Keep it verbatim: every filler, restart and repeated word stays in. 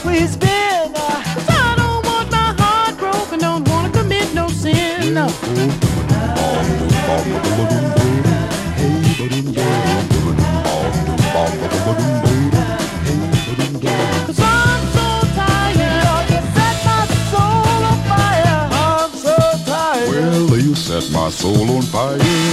Please been. Uh, 'cause I don't want my heart broken, don't wanna commit no sin. No. Cause I'm so tired, oh, you set my soul on fire. I'm so tired. Well, you set my soul on fire.